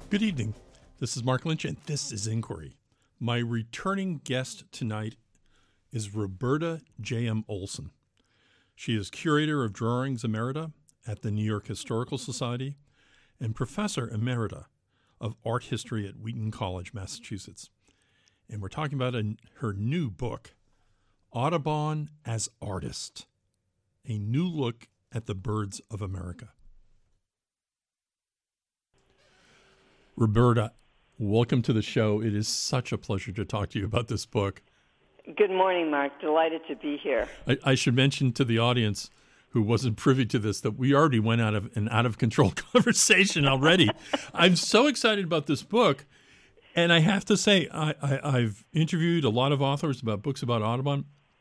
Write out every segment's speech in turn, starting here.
Good evening. This is Mark Lynch, and this is Inquiry. My returning guest tonight is Roberta J.M. Olson. She is Curator of Drawings Emerita at the New York Historical Society and Professor Emerita of Art History at Wheaton College, Massachusetts. And we're talking about her new book, Audubon as Artist, a new look at the birds of America. Roberta, welcome to the show. It is such a pleasure to talk to you about this book. Good morning, Mark. Delighted to be here. I should mention to the audience who wasn't privy to this that we already went out of an out-of-control conversation already. I'm so excited about this book. And I have to say, I've interviewed a lot of authors about books about Audubon.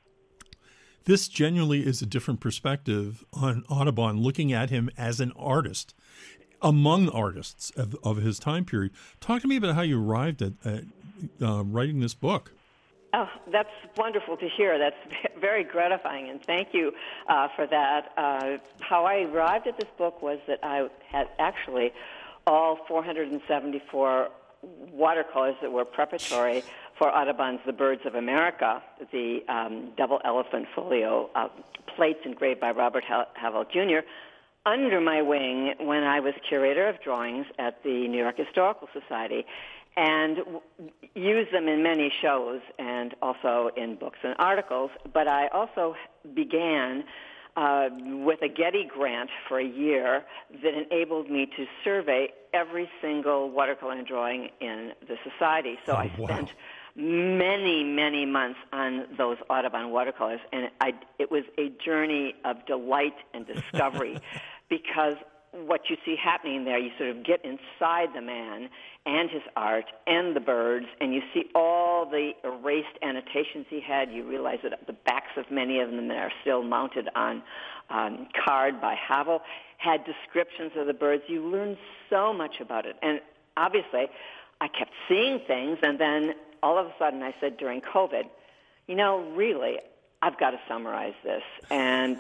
This genuinely is a different perspective on Audubon, looking at him as an artist among artists of his time period. Talk to me about how you arrived at writing this book. Oh, that's wonderful to hear. That's very gratifying, and thank you for that. How I arrived at this book was that I had actually all 474 watercolors that were preparatory for Audubon's The Birds of America, the double elephant folio plates engraved by Robert Havell Jr., under my wing when I was curator of drawings at the New York Historical Society, and used them in many shows and also in books and articles. But I also began with a Getty grant for a year that enabled me to survey every single watercolor drawing in the society. So I spent many, many months on those Audubon watercolors, and it was a journey of delight and discovery because what you see happening there, you sort of get inside the man and his art and the birds, and you see all the erased annotations he had. You realize that the backs of many of them that are still mounted on card by Havell had descriptions of the birds. You learn so much about it. And obviously, I kept seeing things, and then all of a sudden I said during COVID, really, I've got to summarize this. And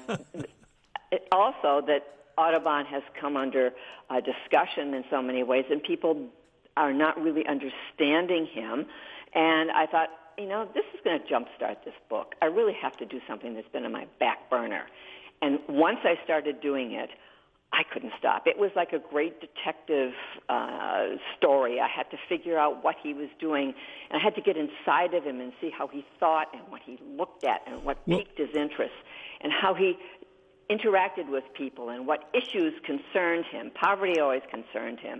also that Audubon has come under discussion in so many ways, and people are not really understanding him. And I thought, this is going to jumpstart this book. I really have to do something that's been on my back burner. And once I started doing it, I couldn't stop. It was like a great detective story. I had to figure out what he was doing, and I had to get inside of him and see how he thought and what he looked at and what piqued his interest and how he interacted with people and what issues concerned him. Poverty always concerned him.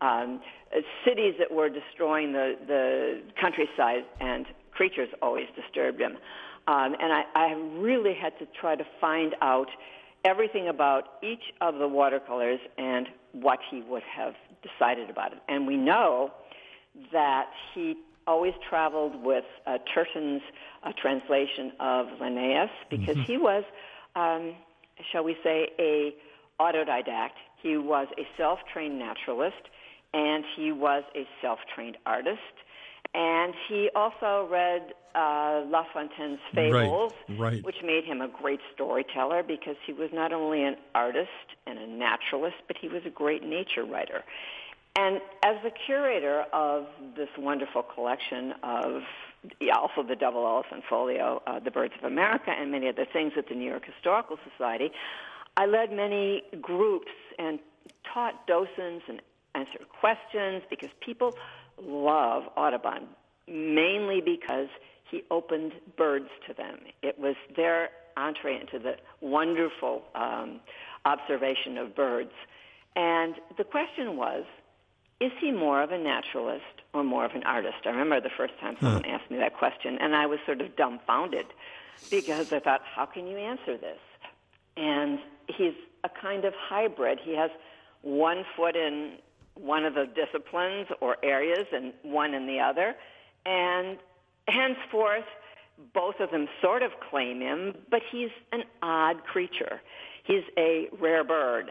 Cities that were destroying the countryside and creatures always disturbed him. And I really had to try to find out everything about each of the watercolors and what he would have decided about it. And we know that he always traveled with Turton's translation of Linnaeus because he was shall we say, a autodidact. He was a self-trained naturalist, and he was a self-trained artist. And he also read La Fontaine's Fables, which made him a great storyteller because he was not only an artist and a naturalist, but he was a great nature writer. And as the curator of this wonderful collection of also the double elephant folio, The Birds of America, and many other things at the New York Historical Society, I led many groups and taught docents and answered questions because people love Audubon, mainly because he opened birds to them. It was their entree into the wonderful observation of birds. And the question was, is he more of a naturalist or more of an artist? I remember the first time someone asked me that question, and I was sort of dumbfounded because I thought, how can you answer this? And he's a kind of hybrid. He has one foot in one of the disciplines or areas and one in the other, and henceforth, both of them sort of claim him, but he's an odd creature. He's a rare bird.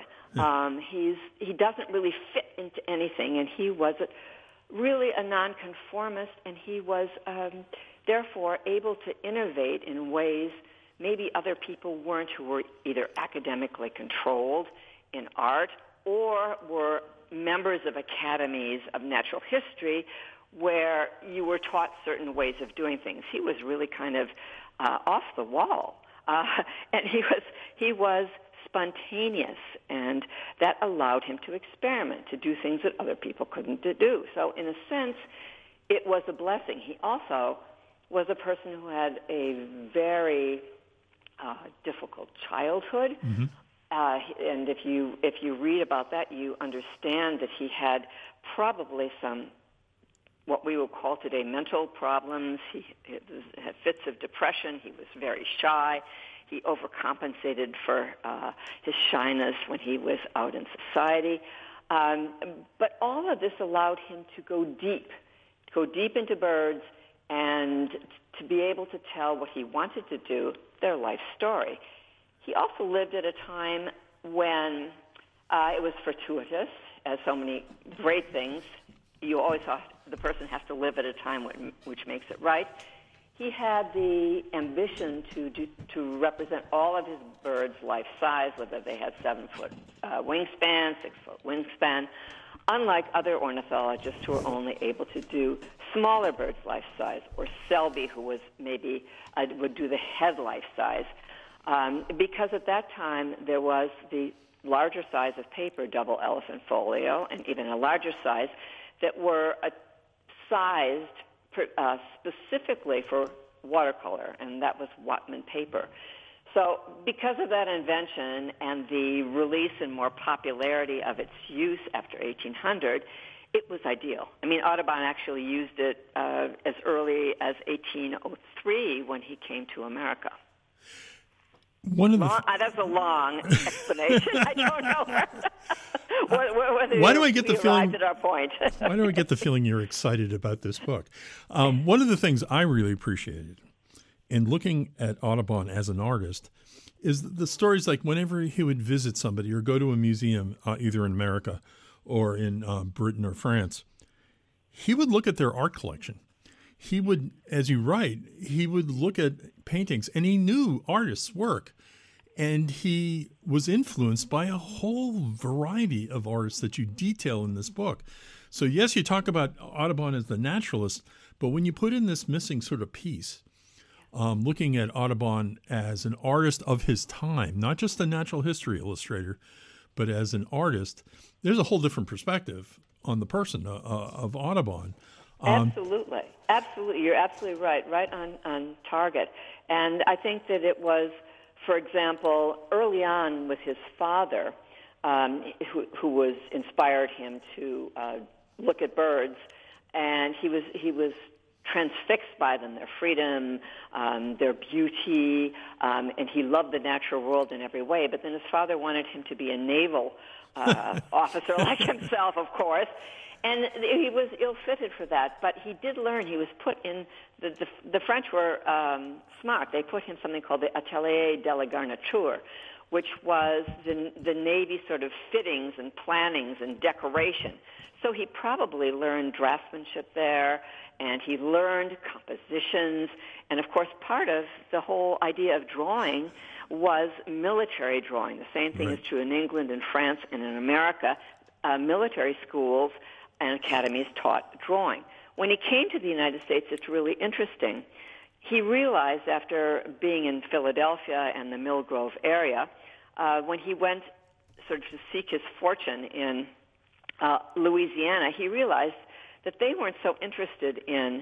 He doesn't really fit into anything, and he was really a nonconformist, and he was therefore able to innovate in ways maybe other people weren't, who were either academically controlled in art or were members of academies of natural history where you were taught certain ways of doing things. He was really kind of off the wall, and he was spontaneous, and that allowed him to experiment, to do things that other people couldn't do. So in a sense, it was a blessing. He also was a person who had a very difficult childhood. Mm-hmm. And if you read about that, you understand that he had probably some what we would call today mental problems. He had fits of depression. He was very shy. He overcompensated for his shyness when he was out in society. But all of this allowed him to go deep into birds and to be able to tell what he wanted to do, their life story. He also lived at a time when it was fortuitous, as so many great things. You always thought the person has to live at a time which makes it right. He had the ambition to represent all of his birds life size, whether they had 7-foot wingspan, 6-foot wingspan, unlike other ornithologists who are only able to do smaller birds life size, or Selby, who was maybe would do the head life size. Because at that time there was the larger size of paper, double elephant folio, and even a larger size that were sized specifically for watercolor, and that was Whatman paper. So because of that invention and the release and more popularity of its use after 1800, it was ideal. I mean, Audubon actually used it as early as 1803 when he came to America. That's a long explanation. I don't know whether why do I get the feeling? At our point. Why do I get the feeling you're excited about this book? One of the things I really appreciated in looking at Audubon as an artist is the stories like whenever he would visit somebody or go to a museum, either in America or in Britain or France, he would look at their art collection. He would, as you write, he would look at paintings, and he knew artists' work. And he was influenced by a whole variety of artists that you detail in this book. So, yes, you talk about Audubon as the naturalist, but when you put in this missing sort of piece, looking at Audubon as an artist of his time, not just a natural history illustrator, but as an artist, there's a whole different perspective on the person of Audubon. Absolutely. You're absolutely right on target. And I think that it was, for example, early on with his father, who was inspired him to look at birds, and he was transfixed by them, their freedom, their beauty, and he loved the natural world in every way. But then his father wanted him to be a naval officer like himself, of course. And he was ill-fitted for that, but he did learn. He was put in, the French were smart. They put him something called the Atelier de la Garniture, which was the Navy sort of fittings and plannings and decoration. So he probably learned draftsmanship there, and he learned compositions. And, of course, part of the whole idea of drawing was military drawing. The same thing is true in England and France and in America. Military schools and academies taught drawing. When he came to the United States, it's really interesting. He realized after being in Philadelphia and the Mill Grove area, when he went sort of to seek his fortune in Louisiana, he realized that they weren't so interested in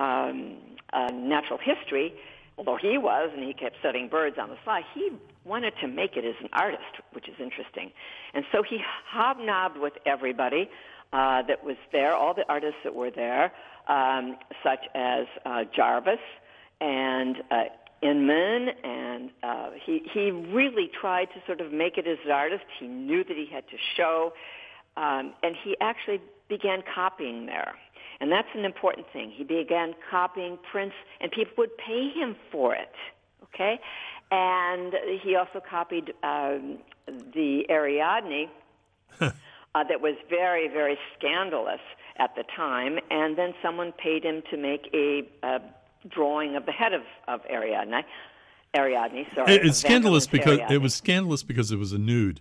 natural history, although he was, and he kept studying birds on the side. He wanted to make it as an artist, which is interesting. And so he hobnobbed with everybody that was there, all the artists that were there, such as Jarvis and Inman, and he really tried to sort of make it as an artist. He knew that he had to show, and he actually began copying there. And that's an important thing. He began copying prints, and people would pay him for it, okay? And he also copied the Ariadne that was very, very scandalous at the time, and then someone paid him to make a drawing of the head of Ariadne. It's scandalous because it was scandalous because it was a nude.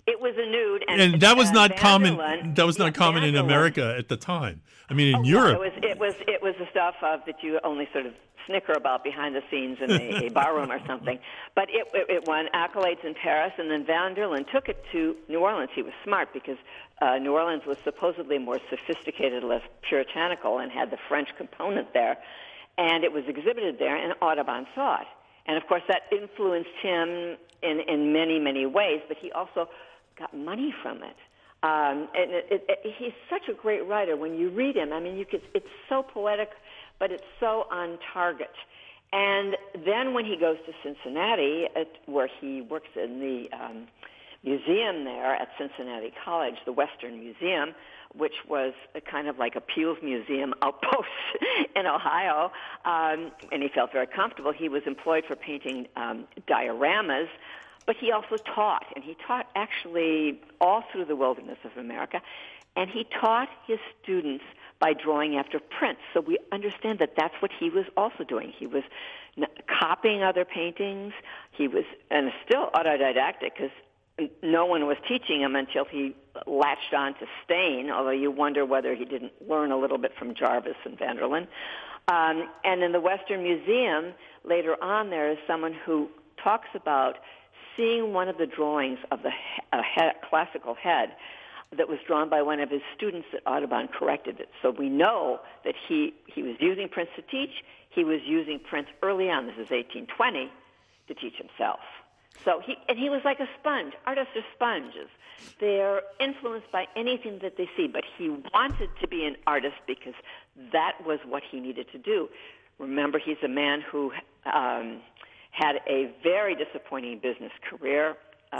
It was a nude, and that was not common. Vanderlyn, That was not common in Vanderlyn. America at the time. I mean, in Yeah, Europe, it was the stuff that you only sort of snicker about behind the scenes in a barroom or something. But it won accolades in Paris, and then Vanderlyn took it to New Orleans. He was smart because New Orleans was supposedly more sophisticated, less puritanical, and had the French component there. And it was exhibited there, and Audubon saw it. And, of course, that influenced him in many, many ways, but he also got money from it. And he's such a great writer. When you read him, I mean, it's so poetic, but it's so on target. And then when he goes to Cincinnati, where he works in the museum there at Cincinnati College, the Western Museum, which was kind of like a Peale's Museum outpost in Ohio, and he felt very comfortable. He was employed for painting dioramas, but he also taught, and he taught actually all through the wilderness of America, and he taught his students by drawing after prints. So we understand that that's what he was also doing. He was copying other paintings. He was, and still autodidactic, because no one was teaching him until he latched on to stain, although you wonder whether he didn't learn a little bit from Jarvis and Vanderlyn. And in the Western Museum, later on, there is someone who talks about seeing one of the drawings of the classical head that was drawn by one of his students that Audubon corrected it. So we know that he was using prints to teach. He was using prints early on, this is 1820, to teach himself. So he was like a sponge. Artists are sponges. They're influenced by anything that they see, but he wanted to be an artist because that was what he needed to do. Remember, he's a man who had a very disappointing business career.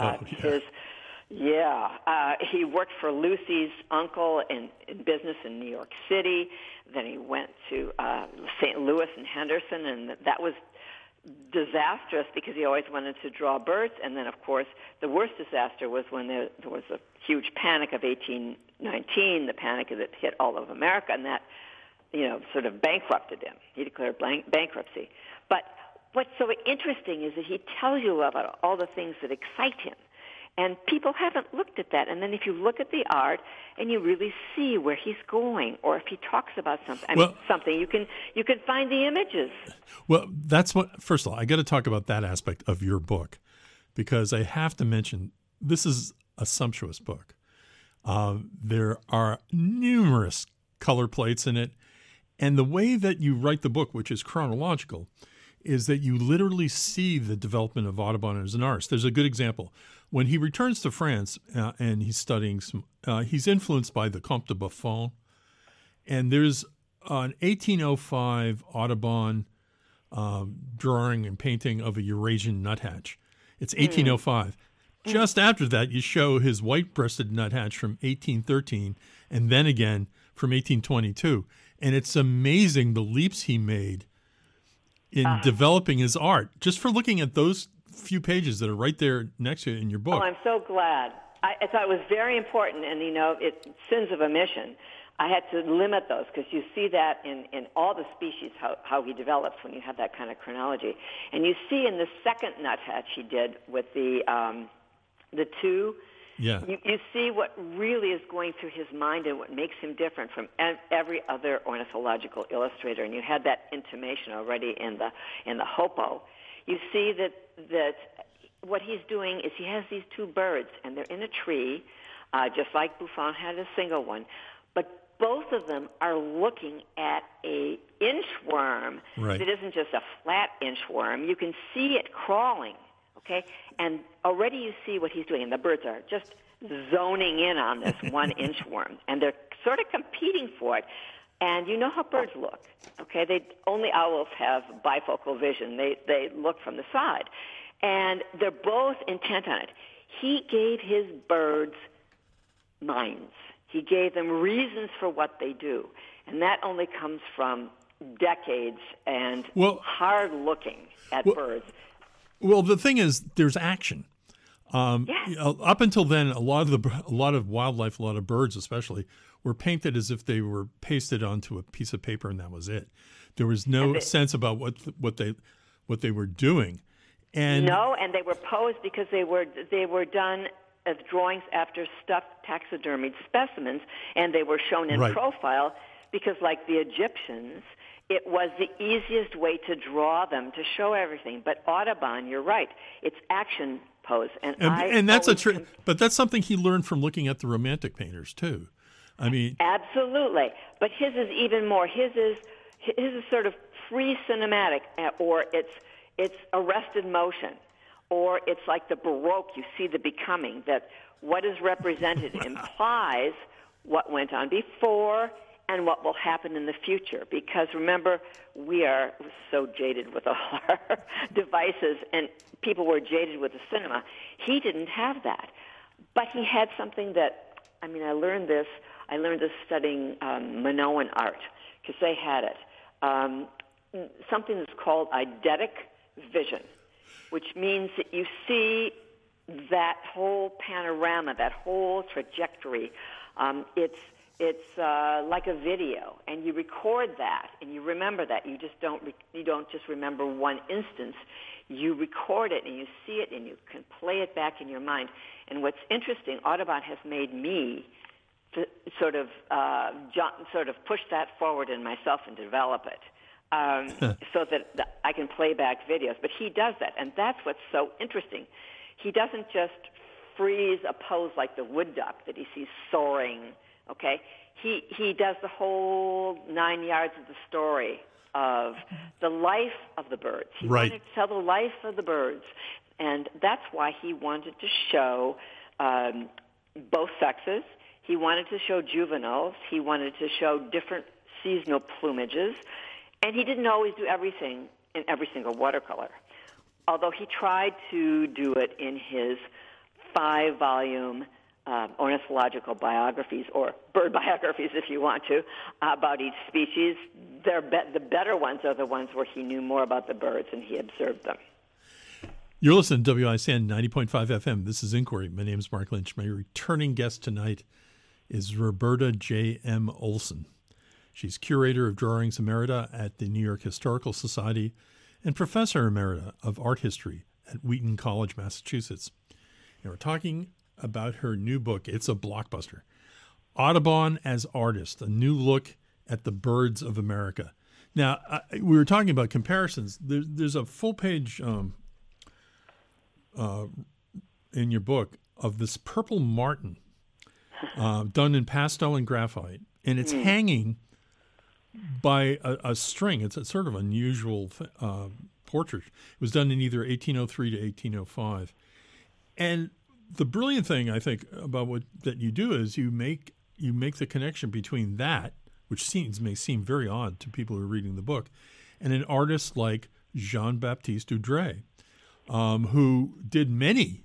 He worked for Lucy's uncle in business in New York City. Then he went to St. Louis and Henderson, and that was disastrous because he always wanted to draw birds. And then, of course, the worst disaster was when there was a huge panic of 1819, the panic that hit all of America, and that, sort of bankrupted him. He declared bankruptcy. But what's so interesting is that he tells you about all the things that excite him. And people haven't looked at that. And then if you look at the art and you really see where he's going, or if he talks about something, you can find the images. Well, that's what. First of all, I got to talk about that aspect of your book, because I have to mention this is a sumptuous book. There are numerous color plates in it, and the way that you write the book, which is chronological, is that you literally see the development of Audubon as an artist. There's a good example. When he returns to France and he's studying he's influenced by the Comte de Buffon. And there's an 1805 Audubon drawing and painting of a Eurasian nuthatch. It's 1805. Just after that, you show his white-breasted nuthatch from 1813, and then again from 1822. And it's amazing the leaps he made in developing his art, just for looking at those few pages that are right there next to it in your book. Oh, I'm so glad. I thought it was very important, and sins of omission. I had to limit those because you see that in all the species how he develops when you have that kind of chronology, and you see in the second nuthatch he did with the two. Yeah. You see what really is going through his mind and what makes him different from every other ornithological illustrator. And you had that intimation already in the Hopo. You see that what he's doing is he has these two birds, and they're in a tree, just like Buffon had a single one. But both of them are looking at a inchworm that isn't just a flat inchworm. You can see it crawling. Okay, and already you see what he's doing, and the birds are just zoning in on this one inchworm, and they're sort of competing for it. And you know how birds look, okay? Only owls have bifocal vision. They look from the side, and they're both intent on it. He gave his birds minds. He gave them reasons for what they do, and that only comes from decades and hard looking at birds. Well, the thing is, there's action. Up until then, a lot of wildlife, a lot of birds especially, were painted as if they were pasted onto a piece of paper, and that was it. There was no sense about what they were doing. And they were posed because they were done as drawings after stuffed taxidermied specimens, and they were shown in profile because, like the Egyptians, it was the easiest way to draw them, to show everything. But Audubon, you're right, it's action pose. And that's but that's something he learned from looking at the Romantic painters, too. I mean, absolutely. But his is even more. His is sort of free cinematic, or it's arrested motion, or it's like the Baroque. You see the becoming, that what is represented implies what went on before and what will happen in the future. Because remember, we are so jaded with all our devices, and people were jaded with the cinema. He didn't have that, but he had something that, I mean, I learned this studying Minoan art, because they had it. Something that's called eidetic vision, which means that you see that whole panorama, that whole trajectory. It's like a video, and you record that, and you remember that. You don't just remember one instance. You record it, and you see it, and you can play it back in your mind. And what's interesting, Audubon has made me to sort of push that forward in myself and develop it, so that I can play back videos. But he does that, and that's what's so interesting. He doesn't just freeze a pose like the wood duck that he sees soaring. Okay, he does the whole 9 yards of the story of the life of the birds. He wanted to tell the life of the birds, and that's why he wanted to show both sexes. He wanted to show juveniles. He wanted to show different seasonal plumages, and he didn't always do everything in every single watercolor, although he tried to do it in his 5-volume ornithological biographies, or bird biographies if you want to, about each species. The better ones are the ones where he knew more about the birds and he observed them. You're listening to WICN 90.5 FM. This is Inquiry. My name is Mark Lynch. My returning guest tonight is Roberta J.M. Olson. She's Curator of Drawings Emerita at the New York Historical Society and Professor Emerita of Art History at Wheaton College, Massachusetts. And we're talking about her new book. It's a blockbuster. Audubon as Artist, a new look at the birds of America. Now, we were talking about comparisons. There's a full-page in your book of this purple martin done in pastel and graphite, and it's hanging by a string. It's a sort of unusual portrait. It was done in either 1803 to 1805. And the brilliant thing, I think, about that you do is you make the connection between that, which may seem very odd to people who are reading the book, and an artist like Jean-Baptiste Udray, who did many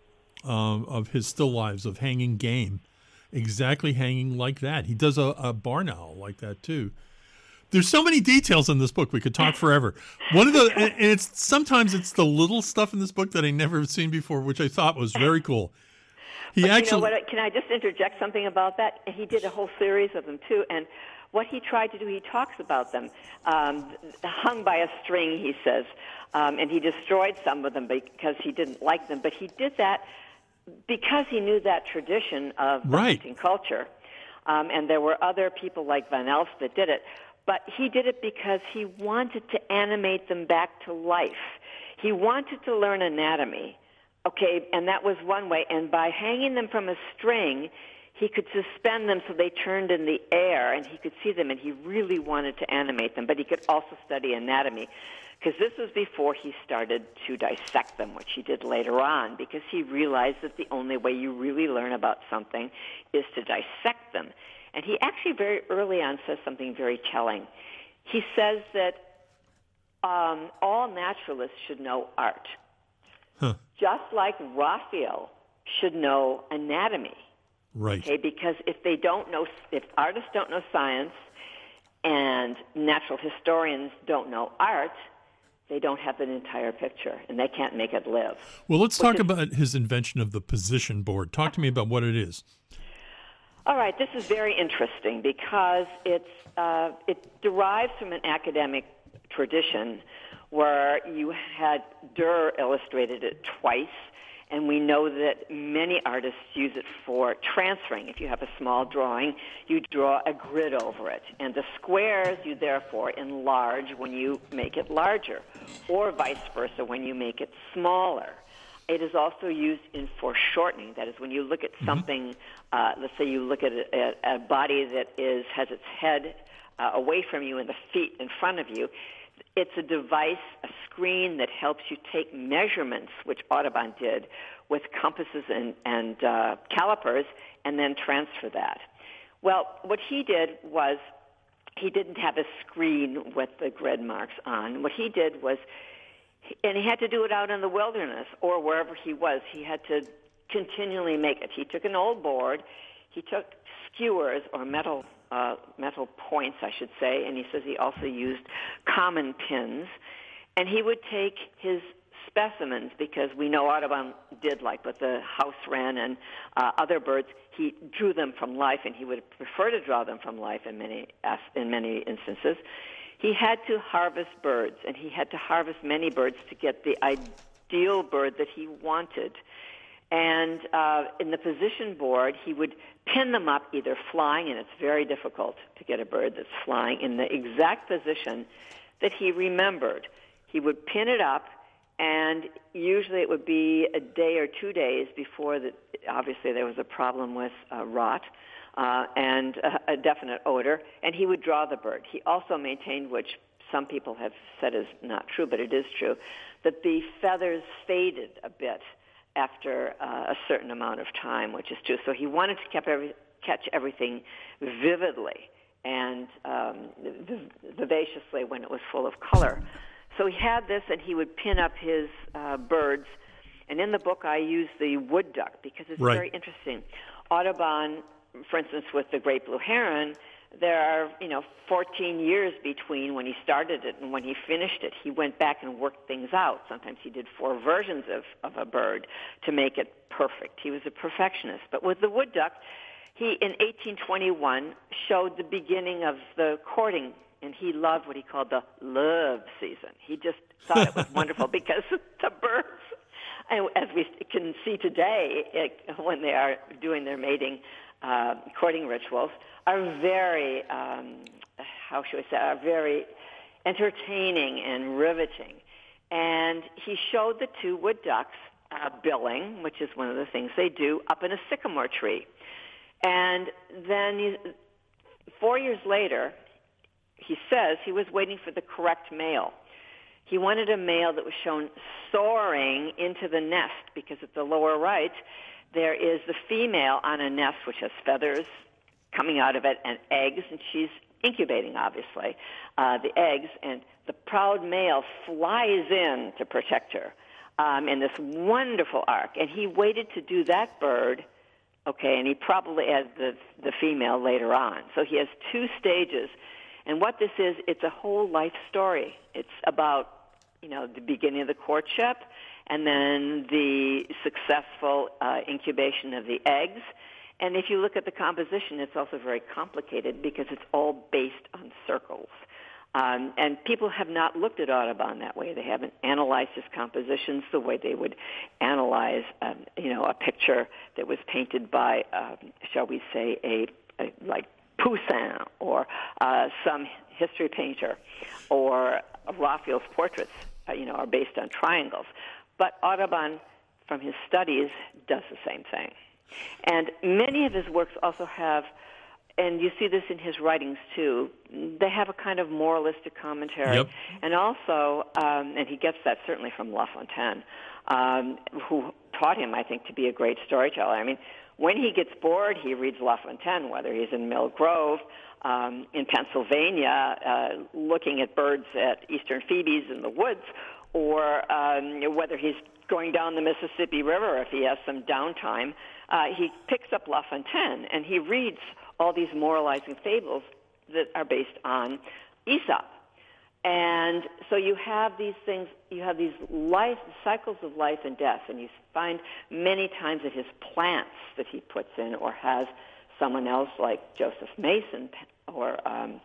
of his still lives of hanging game, exactly hanging like that. He does a barn owl like that too. There's so many details in this book. We could talk forever. And sometimes it's the little stuff in this book that I never have seen before, which I thought was very cool. You know what? Can I just interject something about that? He did a whole series of them too, and what he tried to do, he talks about them, hung by a string, he says, and he destroyed some of them because he didn't like them. But he did that because he knew that tradition of the hunting culture, and there were other people like Van Elst that did it. But he did it because he wanted to animate them back to life. He wanted to learn anatomy, okay, and that was one way. And by hanging them from a string, he could suspend them so they turned in the air, and he could see them, and he really wanted to animate them. But he could also study anatomy, because this was before he started to dissect them, which he did later on, because he realized that the only way you really learn about something is to dissect them. And he actually very early on says something very telling. He says that all naturalists should know art, just like Raphael should know anatomy. Right. Okay, because if artists don't know science and natural historians don't know art, they don't have an entire picture, and they can't make it live. Well, let's talk about his invention of the position board. Talk to me about what it is. All right, this is very interesting because it derives from an academic tradition where you had Durer illustrated it twice, And we know that many artists use it for transferring. If you have a small drawing, you draw a grid over it. And the squares you therefore enlarge when you make it larger, or vice versa when you make it smaller. It is also used in foreshortening. That is, when you look at something, let's say you look at a body that has its head away from you and the feet in front of you, it's a device, a screen that helps you take measurements, which Audubon did, with compasses and calipers, and then transfer that. Well, what he did was he didn't have a screen with the grid marks on. What he did was, and he had to do it out in the wilderness or wherever he was, he had to continually make it. He took an old board, he took skewers or metal points, I should say, and he says he also used common pins, and he would take his specimens, because we know Audubon did, like with the house wren and other birds, he drew them from life, and he would prefer to draw them from life in many instances. He had to harvest birds, and he had to harvest many birds to get the ideal bird that he wanted. And in the position board, he would pin them up either flying, and it's very difficult to get a bird that's flying in the exact position that he remembered. He would pin it up, and usually it would be a day or 2 days before obviously there was a problem with rot and a definite odor, and he would draw the bird. He also maintained, which some people have said is not true, but it is true, that the feathers faded a bit after a certain amount of time, which is true. So he wanted to catch everything vividly and vivaciously when it was full of color. So he had this, and he would pin up his birds. And in the book, I use the wood duck because it's very interesting. Audubon, for instance, with the great blue heron, there are 14 years between when he started it and when he finished it. He went back and worked things out. Sometimes he did 4 versions of a bird to make it perfect. He was a perfectionist. But with the wood duck, he in 1821 showed the beginning of the courting, and he loved what he called the love season. He just thought it was wonderful because the birds, as we can see today, when they are doing their mating courting rituals, are very, are very entertaining and riveting. And he showed the 2 wood ducks billing, which is one of the things they do, up in a sycamore tree. And then 4 years later, he says he was waiting for the correct male. He wanted a male that was shown soaring into the nest, because at the lower right, there is the female on a nest which has feathers coming out of it and eggs, and she's incubating, obviously, the eggs, and the proud male flies in to protect her in this wonderful arc. And he waited to do that bird, and he probably had the female later on. So he has 2 stages. And what this is, it's a whole life story. It's about, the beginning of the courtship, and then the successful incubation of the eggs. And if you look at the composition, it's also very complicated because it's all based on circles. And people have not looked at Audubon that way. They haven't analyzed his compositions the way they would analyze, a picture that was painted by, shall we say, like Poussin or some history painter, or Raphael's portraits, are based on triangles. But Audubon, from his studies, does the same thing. And many of his works also have, and you see this in his writings too, they have a kind of moralistic commentary. Yep. And also, and he gets that certainly from La Fontaine, who taught him, I think, to be a great storyteller. I mean, when he gets bored, he reads La Fontaine, whether he's in Mill Grove, in Pennsylvania, looking at birds at eastern phoebes in the woods, or whether he's going down the Mississippi River if he has some downtime. He picks up La Fontaine, and he reads all these moralizing fables that are based on Aesop. And so you have these things, you have these cycles of life and death, and you find many times that his plants that he puts in or has someone else like Joseph Mason or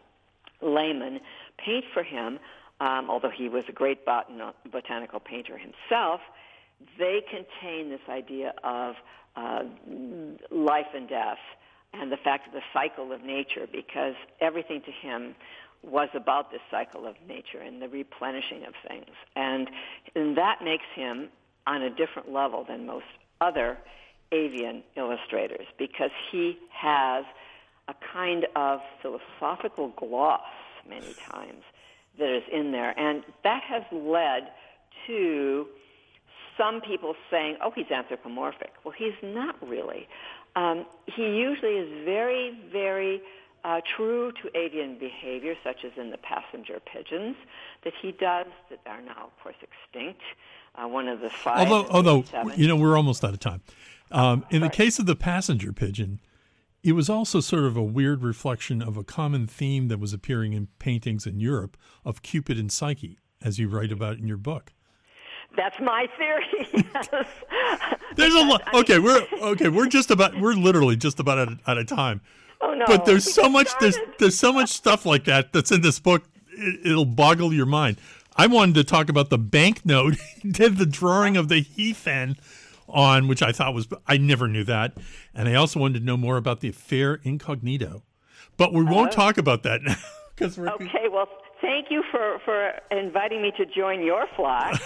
Lehman paint for him, although he was a great botanical painter himself, they contain this idea of life and death and the fact of the cycle of nature, because everything to him was about this cycle of nature and the replenishing of things. And that makes him on a different level than most other avian illustrators, because he has a kind of philosophical gloss many times that is in there. And that has led to some people saying, oh, he's anthropomorphic. Well, he's not really. He usually is very, very true to avian behavior, such as in the passenger pigeons that he does that are now, of course, extinct. One of the five. Although we're almost out of time. In the case of the passenger pigeon, it was also sort of a weird reflection of a common theme that was appearing in paintings in Europe of Cupid and Psyche, as you write about in your book. That's my theory. Yes. There's a lot. We're literally just about out of time. Oh no! But there's so much. There's so much stuff like that that's in this book. It'll boggle your mind. I wanted to talk about the banknote. He did the drawing of the he-fan on, which I thought was, I never knew that. And I also wanted to know more about the affair incognito. But we won't talk about that now. Okay, well, thank you for inviting me to join your flock.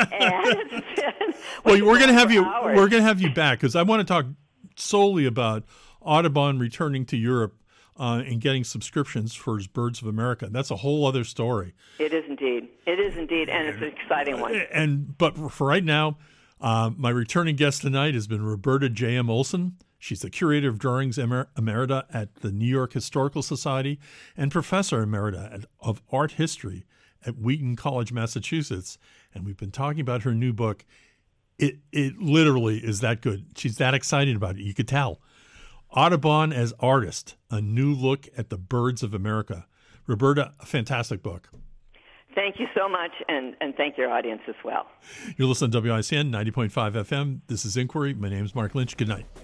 Well, we're going to have you back, because I want to talk solely about Audubon returning to Europe and getting subscriptions for his Birds of America. That's a whole other story. It is indeed, and it's an exciting one. But for right now, my returning guest tonight has been Roberta J.M. Olson. She's the curator of drawings emerita at the New York Historical Society and professor emerita of art history at Wheaton College, Massachusetts. And we've been talking about her new book. It literally is that good. She's that excited about it. You could tell. Audubon as Artist, a new look at the birds of America. Roberta, a fantastic book. Thank you so much, and thank your audience as well. You're listening to WICN 90.5 FM. This is Inquiry. My name is Mark Lynch. Good night.